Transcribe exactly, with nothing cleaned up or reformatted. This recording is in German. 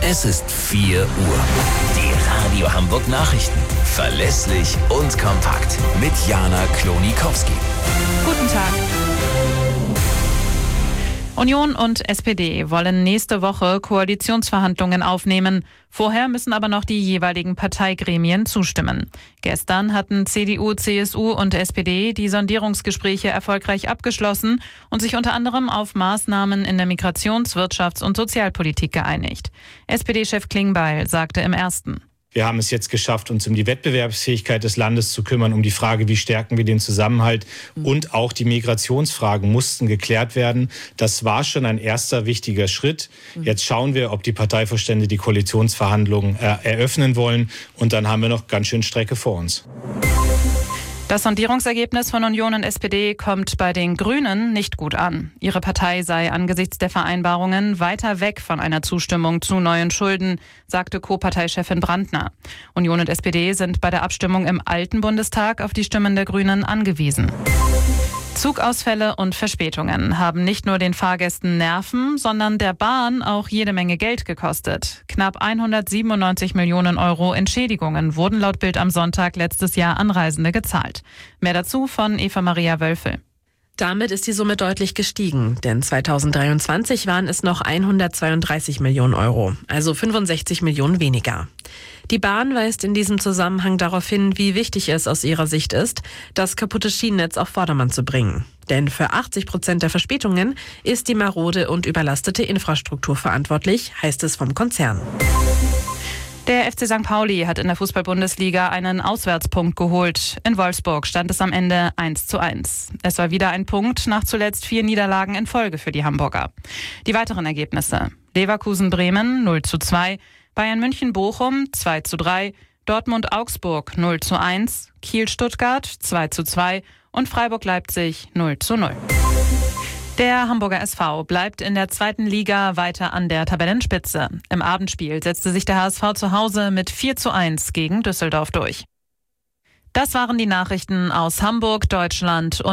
Es ist vier Uhr. Die Radio Hamburg Nachrichten. Verlässlich und kompakt. Mit Jana Klonikowski. Guten Tag. Union und S P D wollen nächste Woche Koalitionsverhandlungen aufnehmen. Vorher müssen aber noch die jeweiligen Parteigremien zustimmen. Gestern hatten C D U, C S U und S P D die Sondierungsgespräche erfolgreich abgeschlossen und sich unter anderem auf Maßnahmen in der Migrations-, Wirtschafts- und Sozialpolitik geeinigt. S P D-Chef Klingbeil sagte im Ersten: Wir haben es jetzt geschafft, uns um die Wettbewerbsfähigkeit des Landes zu kümmern, um die Frage, wie stärken wir den Zusammenhalt, und auch die Migrationsfragen mussten geklärt werden. Das war schon ein erster wichtiger Schritt. Jetzt schauen wir, ob die Parteivorstände die Koalitionsverhandlungen äh, eröffnen wollen, und dann haben wir noch ganz schön Strecke vor uns. Das Sondierungsergebnis von Union und S P D kommt bei den Grünen nicht gut an. Ihre Partei sei angesichts der Vereinbarungen weiter weg von einer Zustimmung zu neuen Schulden, sagte Co-Parteichefin Brandner. Union und S P D sind bei der Abstimmung im alten Bundestag auf die Stimmen der Grünen angewiesen. Zugausfälle und Verspätungen haben nicht nur den Fahrgästen Nerven, sondern der Bahn auch jede Menge Geld gekostet. Knapp hundertsiebenundneunzig Millionen Euro Entschädigungen wurden laut Bild am Sonntag letztes Jahr an Reisende gezahlt. Mehr dazu von Eva Maria Wölfel. Damit ist die Summe deutlich gestiegen, denn zweitausenddreiundzwanzig waren es noch hundertzweiunddreißig Millionen Euro, also fünfundsechzig Millionen weniger. Die Bahn weist in diesem Zusammenhang darauf hin, wie wichtig es aus ihrer Sicht ist, das kaputte Schienennetz auf Vordermann zu bringen. Denn für achtzig Prozent der Verspätungen ist die marode und überlastete Infrastruktur verantwortlich, heißt es vom Konzern. Der F C Sankt Pauli hat in der Fußball-Bundesliga einen Auswärtspunkt geholt. In Wolfsburg stand es am Ende eins zu eins. Es war wieder ein Punkt nach zuletzt vier Niederlagen in Folge für die Hamburger. Die weiteren Ergebnisse: Leverkusen-Bremen null zu zwei, Bayern München-Bochum zwei zu drei, Dortmund-Augsburg null zu eins, Kiel-Stuttgart zwei zu zwei und Freiburg-Leipzig null zu null. Der Hamburger S V bleibt in der zweiten Liga weiter an der Tabellenspitze. Im Abendspiel setzte sich der H S V zu Hause mit vier zu eins gegen Düsseldorf durch. Das waren die Nachrichten aus Hamburg, Deutschland und